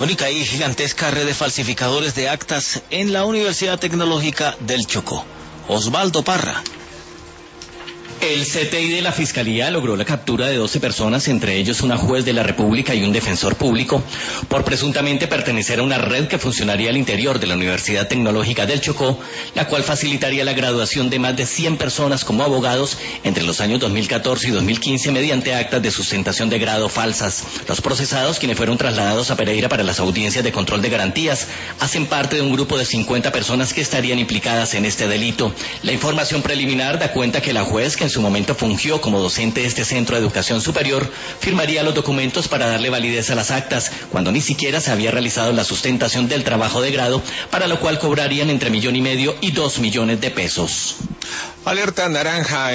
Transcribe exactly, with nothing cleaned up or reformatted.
Única y gigantesca red de falsificadores de actas en la Universidad Tecnológica del Chocó. Osvaldo Parra. El C T I de la Fiscalía logró la captura de doce personas, entre ellos una juez de la República y un defensor público, por presuntamente pertenecer a una red que funcionaría al interior de la Universidad Tecnológica del Chocó, la cual facilitaría la graduación de más de cien personas como abogados entre los años dos mil catorce y dos mil quince mediante actas de sustentación de grado falsas. Los procesados, quienes fueron trasladados a Pereira para las audiencias de control de garantías, hacen parte de un grupo de cincuenta personas que estarían implicadas en este delito. La información preliminar da cuenta que la juez, que en su momento fungió como docente de este centro de educación superior, firmaría los documentos para darle validez a las actas, cuando ni siquiera se había realizado la sustentación del trabajo de grado, para lo cual cobrarían entre millón y medio y dos millones de pesos. Alerta naranja.